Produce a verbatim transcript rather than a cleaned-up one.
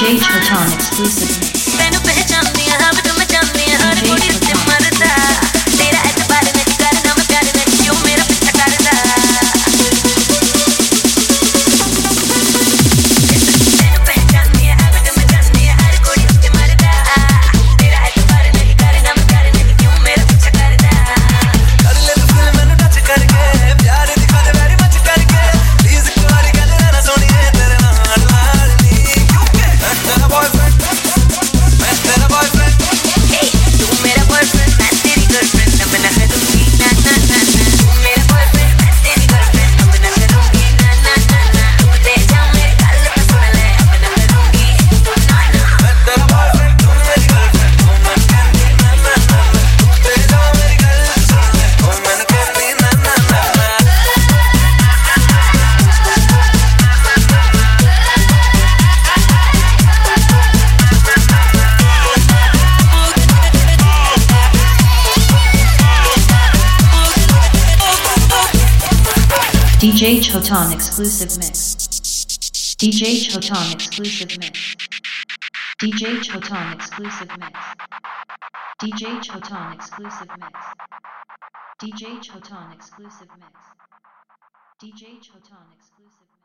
J Chotan exclusive mix. मैनू पहचानदी हां but मैं जानदी हर कुड़ी ते मरदा तेरा एतबार नहीं करना मैं प्यार नहीं क्यों मेरा पीछा करदा मैनू पहचानदी हां बट मैं जानदी हर कुड़ी ते मरदा तेरा एतबार नहीं करना मैं प्यार नहीं क्यों मेरा पीछा करदा कर ले तू दिल मैनू टच करके प्यार दिखा दे वेरी मच करके प्लीज एक बारी गल ना सोनिए तेरे नाल लाडली मैं तेरा बॉयफ्रेंड मैं तेरा बॉयफ्रेंड तू मेरा बॉयफ्रेंड मैं तेरी गर्लफ्रेंड अब ना करूंगी ना ना ना तू मेरा बॉयफ्रेंड मैं तेरी गर्लफ्रेंड अब ना करूंगी ना ना ना तू दे जा मेरी गल पे सुन ले अब ना करूंगी ना ना मैं तेरा बॉयफ्रेंड तू मेरी गर्लफ्रेंड ओ मैं कहती ना ना ना तू दे जा मेरी गल सुन ले ओ मैं कहती ना ना ना D J Chotan exclusive mix. D J Chotan exclusive mix. D J Chotan exclusive mix. D J Chotan exclusive mix. D J Chotan exclusive mix. D J Chotan exclusive mix.